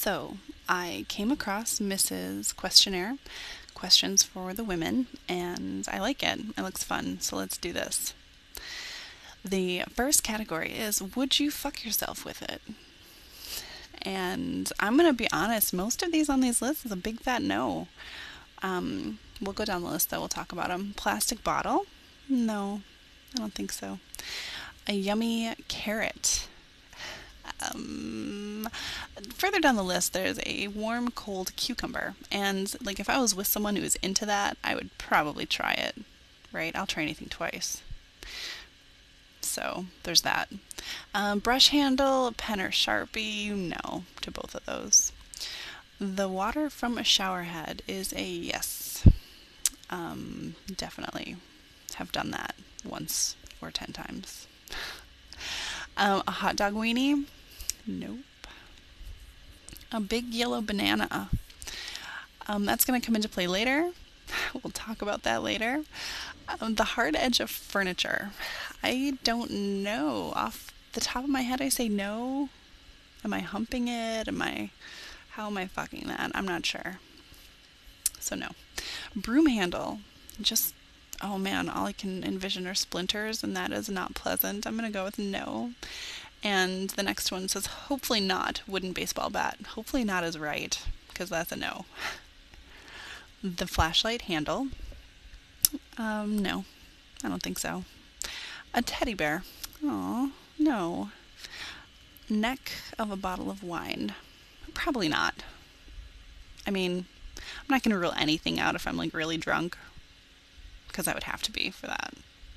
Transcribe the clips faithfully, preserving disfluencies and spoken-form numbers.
So, I came across Missus Questionnaire, questions for the women, and I like it. It looks fun, so let's do this. The first category is, would you fuck yourself with it? And I'm going to be honest, most of these on these lists is a big fat no. Um, we'll go down the list though, we'll talk about them. Plastic bottle? No, I don't think so. A yummy carrot? Um, Further down the list, there's a warm, cold cucumber. And, like, if I was with someone who was into that, I would probably try it, right? I'll try anything twice. So, there's that. Um, brush handle, pen or Sharpie, no to both of those. The water from a shower head is a yes. Um, definitely have done that once or ten times. Um, a hot dog weenie? Nope. A big yellow banana. Um, that's going to come into play later. We'll talk about that later. Um, the hard edge of furniture. I don't know. Off the top of my head, I say no. Am I humping it? Am I... How am I fucking that? I'm not sure. So no. Broom handle. Just... Oh man, all I can envision are splinters, and that is not pleasant. I'm going to go with no. And the next one says, hopefully not wooden baseball bat. Hopefully not is right, because that's a no. The flashlight handle. Um, no, I don't think so. A teddy bear. Oh, no. Neck of a bottle of wine. Probably not. I mean, I'm not going to rule anything out if I'm like really drunk, because I would have to be for that.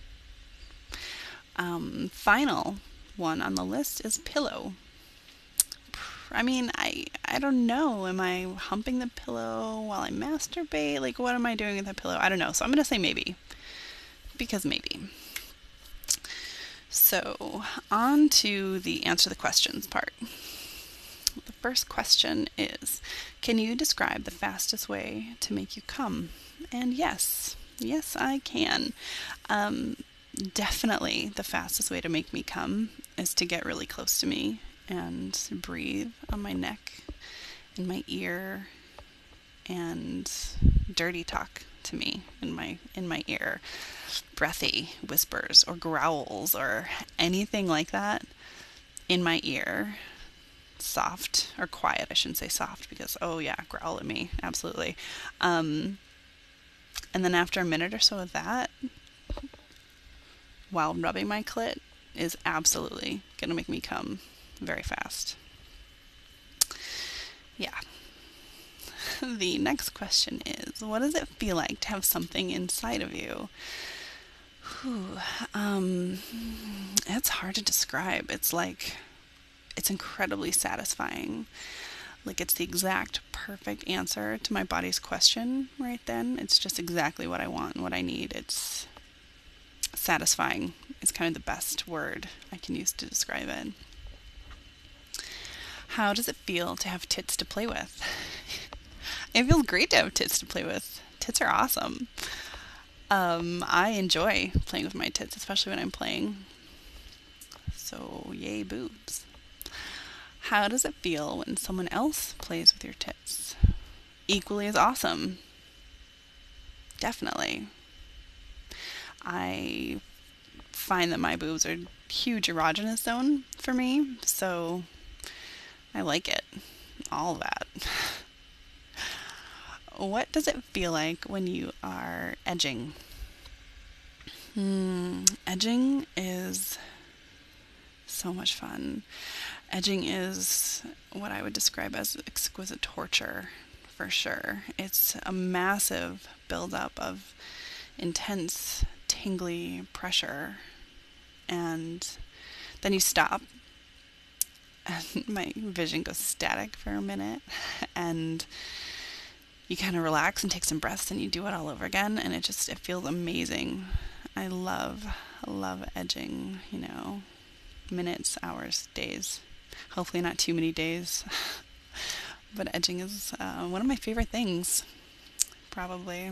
Um, final one on the list is pillow. I mean, I I don't know. Am I humping the pillow while I masturbate? Like, what am I doing with the pillow? I don't know. So I'm going to say maybe. Because maybe. So, on to the answer the questions part. The first question is, can you describe the fastest way to make you come? And yes. Yes, I can. Um... Definitely the fastest way to make me come is to get really close to me and breathe on my neck, in my ear, and dirty talk to me in my in my ear. Breathy whispers or growls or anything like that in my ear. Soft or quiet, I shouldn't say soft, because oh yeah, growl at me, absolutely. Um, and then after a minute or so of that, while rubbing my clit, is absolutely going to make me come very fast. Yeah. The next question is, what does it feel like to have something inside of you? Whew, um, it's hard to describe. It's like, it's incredibly satisfying. Like, it's the exact perfect answer to my body's question right then. It's just exactly what I want and what I need. It's satisfying is kind of the best word I can use to describe it. How does it feel to have tits to play with? It feels great to have tits to play with. Tits are awesome. Um, I enjoy playing with my tits, especially when I'm playing. So, yay boobs. How does it feel when someone else plays with your tits? Equally as awesome. Definitely. I find that my boobs are a huge erogenous zone for me, so I like it. All that. What does it feel like when you are edging? Hmm, edging is so much fun. Edging is what I would describe as exquisite torture, for sure. It's a massive buildup of intense tingly pressure, and then you stop and my vision goes static for a minute, and you kind of relax and take some breaths, and you do it all over again, and it just it feels amazing. I love love edging, you know, minutes, hours, days, hopefully not too many days. But edging is uh, one of my favorite things, probably.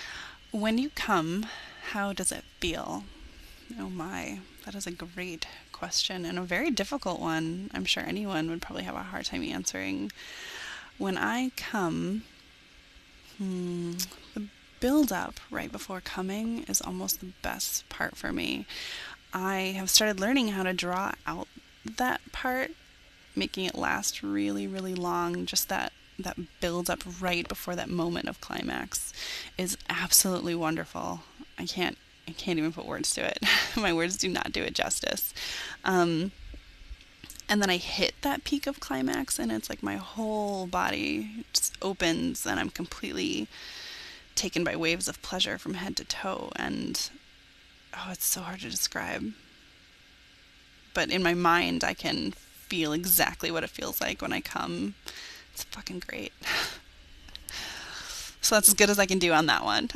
When you come, how does it feel? Oh my, that is a great question, and a very difficult one. I'm sure anyone would probably have a hard time answering. When I come, hmm, the build up right before coming is almost the best part for me. I have started learning how to draw out that part, making it last really, really long. Just that that build up right before that moment of climax is absolutely wonderful. I can't I can't even put words to it. My words do not do it justice. Um, and then I hit that peak of climax, and it's like my whole body just opens, and I'm completely taken by waves of pleasure from head to toe. And oh, it's so hard to describe. But in my mind, I can feel exactly what it feels like when I come. It's fucking great. So that's as good as I can do on that one.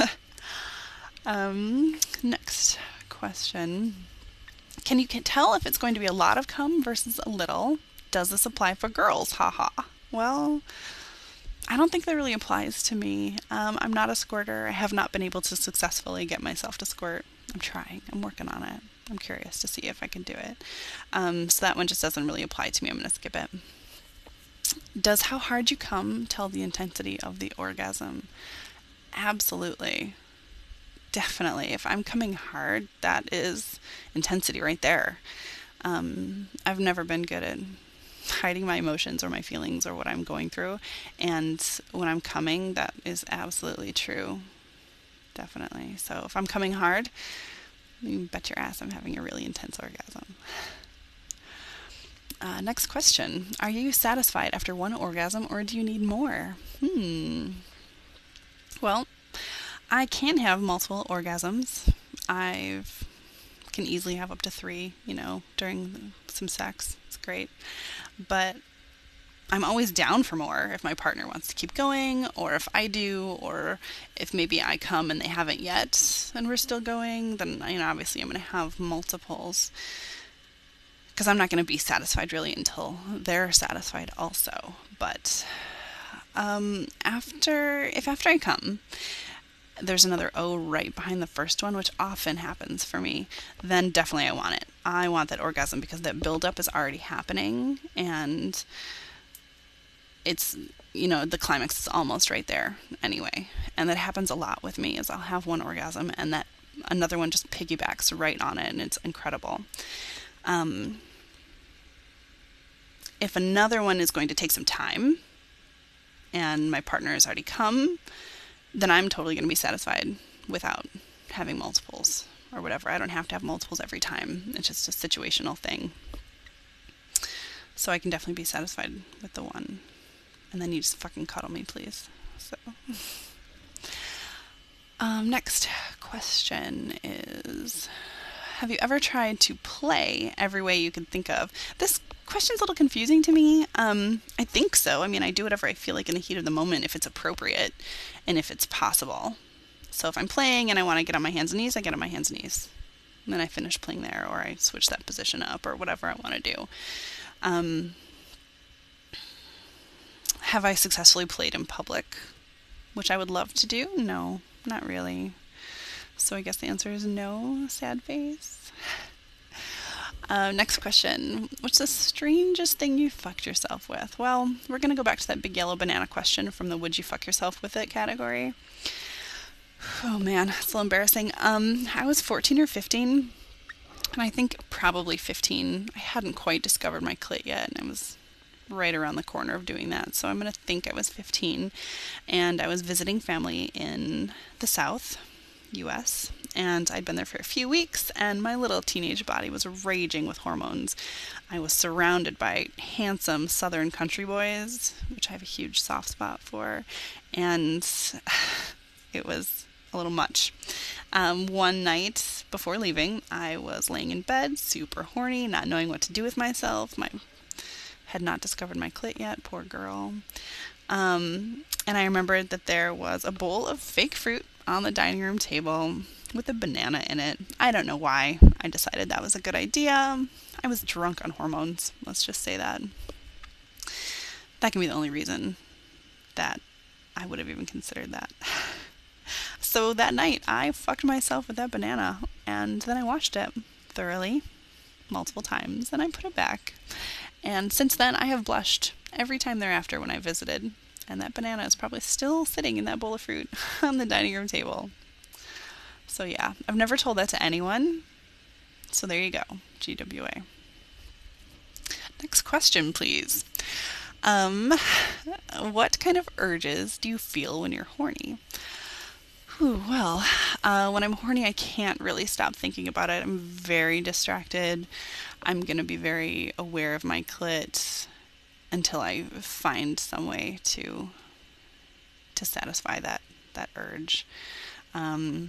um, next question. Can you tell if it's going to be a lot of cum versus a little? Does this apply for girls? Haha. Well, I don't think that really applies to me. Um, I'm not a squirter. I have not been able to successfully get myself to squirt. I'm trying. I'm working on it. I'm curious to see if I can do it. Um, so that one just doesn't really apply to me. I'm going to skip it. Does how hard you come tell the intensity of the orgasm? Absolutely. Definitely. If I'm coming hard, that is intensity right there. Um, I've never been good at hiding my emotions or my feelings or what I'm going through. And when I'm coming, that is absolutely true. Definitely. So if I'm coming hard, you bet your ass I'm having a really intense orgasm. Uh, next question. Are you satisfied after one orgasm, or do you need more? Hmm. Well, I can have multiple orgasms. I can easily have up to three, you know, during some sex. It's great. But I'm always down for more if my partner wants to keep going, or if I do, or if maybe I come and they haven't yet and we're still going, then, you know, obviously I'm going to have multiples. Because I'm not going to be satisfied really until they're satisfied also. But um, after, if after I come, there's another O right behind the first one, which often happens for me, then definitely I want it. I want that orgasm because that buildup is already happening, and it's, you know, the climax is almost right there anyway. And that happens a lot with me, is I'll have one orgasm and that another one just piggybacks right on it, and it's incredible. Um, if another one is going to take some time and my partner has already come, then I'm totally going to be satisfied without having multiples or whatever. I don't have to have multiples every time. It's just a situational thing. So I can definitely be satisfied with the one. And then you just fucking cuddle me, please. So, um, next question is, have you ever tried to play every way you could think of? This question's a little confusing to me. Um, I think so. I mean, I do whatever I feel like in the heat of the moment if it's appropriate and if it's possible. So if I'm playing and I want to get on my hands and knees, I get on my hands and knees. And then I finish playing there, or I switch that position up, or whatever I want to do. Um, have I successfully played in public, which I would love to do? No, not really. So I guess the answer is no, sad face. Uh, next question. What's the strangest thing you fucked yourself with? Well, we're going to go back to that big yellow banana question from the would you fuck yourself with it category. Oh man, it's a little embarrassing. Um, I was fourteen or fifteen, and I think probably fifteen. I hadn't quite discovered my clit yet, and I was right around the corner of doing that. So I'm going to think I was fifteen, and I was visiting family in the South, U S, and I'd been there for a few weeks, and my little teenage body was raging with hormones. I was surrounded by handsome southern country boys, which I have a huge soft spot for, and it was a little much. Um, one night before leaving, I was laying in bed, super horny, not knowing what to do with myself. My had not discovered my clit yet, poor girl. Um, and I remembered that there was a bowl of fake fruit on the dining room table with a banana in it. I don't know why I decided that was a good idea. I was drunk on hormones, let's just say that. That can be the only reason that I would have even considered that. So that night, I fucked myself with that banana, and then I washed it thoroughly. multiple times and I put it back. And since then, I have blushed every time thereafter when I visited. And that banana is probably still sitting in that bowl of fruit on the dining room table. So yeah, I've never told that to anyone. So there you go, G W A. Next question, please. Um, what kind of urges do you feel when you're horny? Whew, well, uh, when I'm horny, I can't really stop thinking about it. I'm very distracted. I'm going to be very aware of my clit until I find some way to to satisfy that that urge. Um,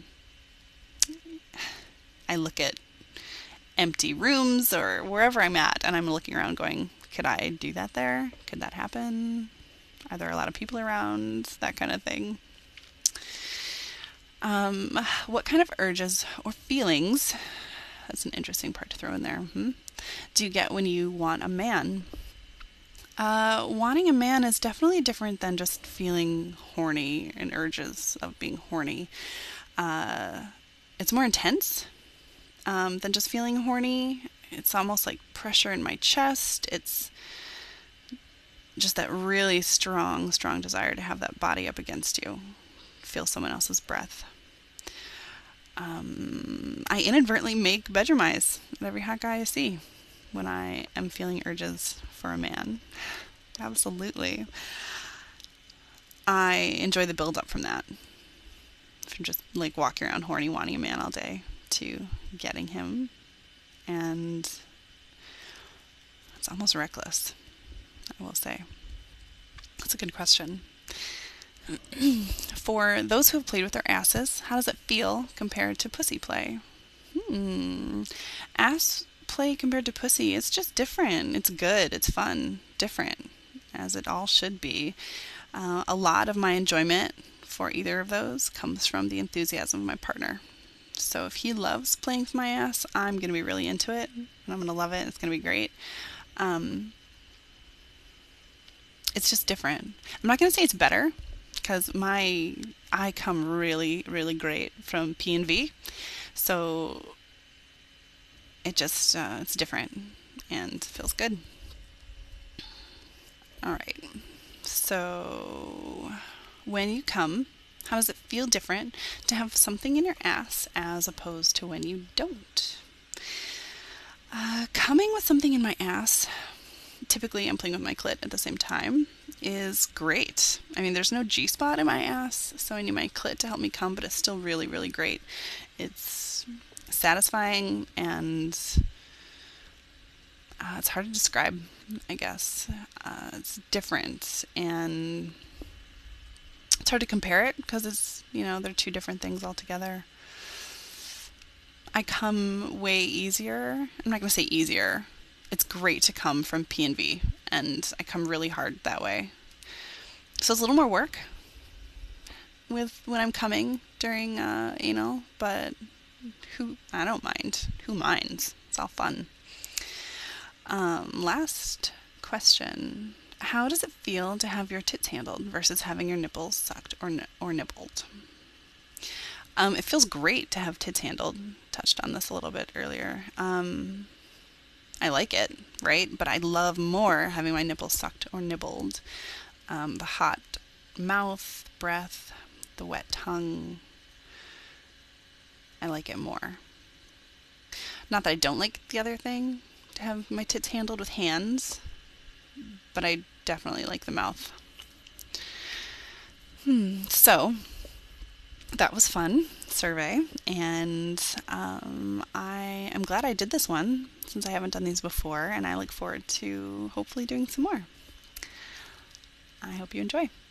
I look at empty rooms or wherever I'm at, and I'm looking around going, could I do that there? Could that happen? Are there a lot of people around? That kind of thing. Um, what kind of urges or feelings, that's an interesting part to throw in there, hmm, do you get when you want a man? Uh, wanting a man is definitely different than just feeling horny and urges of being horny. Uh, it's more intense um, than just feeling horny. It's almost like pressure in my chest. It's just that really strong, strong desire to have that body up against you. Feel someone else's breath. Um, I inadvertently make bedroom eyes at every hot guy I see when I am feeling urges for a man. Absolutely. I enjoy the build up from that. From just like walking around horny wanting a man all day to getting him. And it's almost reckless, I will say. That's a good question. For those who have played with their asses, how does it feel compared to pussy play? Hmm. Ass play compared to pussy, it's just different. It's good. It's fun. Different, as it all should be. Uh, a lot of my enjoyment for either of those comes from the enthusiasm of my partner. So if he loves playing with my ass, I'm going to be really into it, and I'm going to love it. It's going to be great. Um, it's just different. I'm not going to say it's better, because my I come really, really great from P and V. So it just, uh, it's different and feels good. All right. So when you come, how does it feel different to have something in your ass as opposed to when you don't? Uh, coming with something in my ass, typically I'm playing with my clit at the same time, is great. I mean, there's no G-spot in my ass, so I need my clit to help me come, but it's still really, really great. It's satisfying and uh, it's hard to describe, I guess. Uh, it's different and it's hard to compare it because it's, you know, they're two different things altogether. I come way easier. I'm not going to say easier. It's great to come from P and V, and I come really hard that way. So it's a little more work with when I'm coming during uh, anal, but who I don't mind. Who minds? It's all fun. Um, last question: how does it feel to have your tits handled versus having your nipples sucked or n- or nibbled? Um, it feels great to have tits handled. Touched on this a little bit earlier. Um, I like it, right? But I love more having my nipples sucked or nibbled. Um, the hot mouth, breath, the wet tongue. I like it more. Not that I don't like the other thing, to have my tits handled with hands, but I definitely like the mouth. Hmm. So that was fun survey, and um, I am glad I did this one since I haven't done these before, and I look forward to hopefully doing some more. I hope you enjoy.